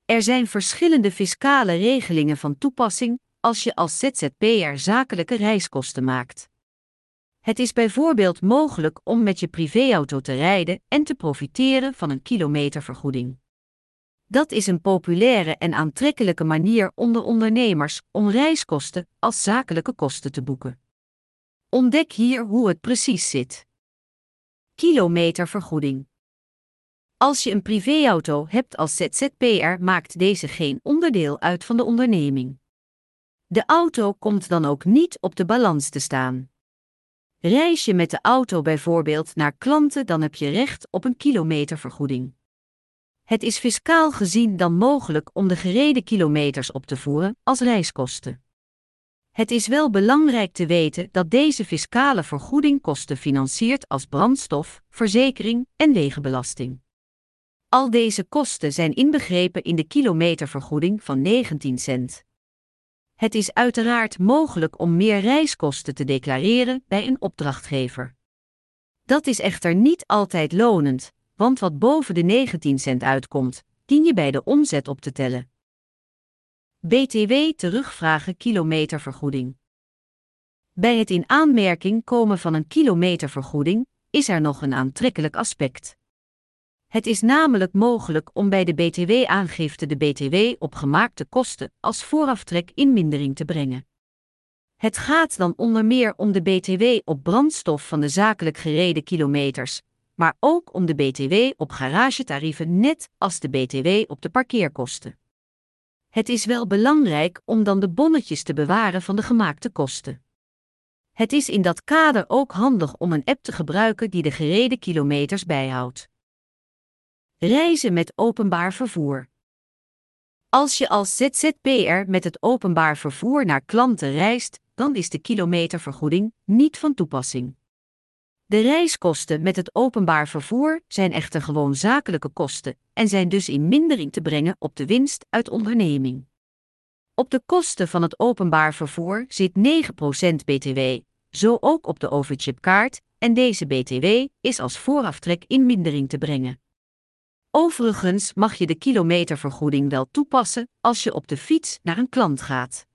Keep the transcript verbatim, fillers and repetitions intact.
Er zijn verschillende fiscale regelingen van toepassing als je als Z Z P'er zakelijke reiskosten maakt. Het is bijvoorbeeld mogelijk om met je privéauto te rijden en te profiteren van een kilometervergoeding. Dat is een populaire en aantrekkelijke manier onder ondernemers om reiskosten als zakelijke kosten te boeken. Ontdek hier hoe het precies zit. Kilometervergoeding. Als je een privéauto hebt als Z Z P'er, maakt deze geen onderdeel uit van de onderneming. De auto komt dan ook niet op de balans te staan. Reis je met de auto bijvoorbeeld naar klanten, dan heb je recht op een kilometervergoeding. Het is fiscaal gezien dan mogelijk om de gereden kilometers op te voeren als reiskosten. Het is wel belangrijk te weten dat deze fiscale vergoeding kosten financiert als brandstof, verzekering en wegenbelasting. Al deze kosten zijn inbegrepen in de kilometervergoeding van negentien cent. Het is uiteraard mogelijk om meer reiskosten te declareren bij een opdrachtgever. Dat is echter niet altijd lonend, want wat boven de negentien cent uitkomt, dien je bij de omzet op te tellen. B T W terugvragen kilometervergoeding. Bij het in aanmerking komen van een kilometervergoeding is er nog een aantrekkelijk aspect. Het is namelijk mogelijk om bij de B T W-aangifte de B T W op gemaakte kosten als vooraftrek in mindering te brengen. Het gaat dan onder meer om de B T W op brandstof van de zakelijk gereden kilometers, maar ook om de B T W op garagetarieven, net als de B T W op de parkeerkosten. Het is wel belangrijk om dan de bonnetjes te bewaren van de gemaakte kosten. Het is in dat kader ook handig om een app te gebruiken die de gereden kilometers bijhoudt. Reizen met openbaar vervoer. Als je als Z Z P'er met het openbaar vervoer naar klanten reist, dan is de kilometervergoeding niet van toepassing. De reiskosten met het openbaar vervoer zijn echter gewoon zakelijke kosten en zijn dus in mindering te brengen op de winst uit onderneming. Op de kosten van het openbaar vervoer zit negen procent B T W, zo ook op de overchipkaart, en deze B T W is als vooraftrek in mindering te brengen. Overigens mag je de kilometervergoeding wel toepassen als je op de fiets naar een klant gaat.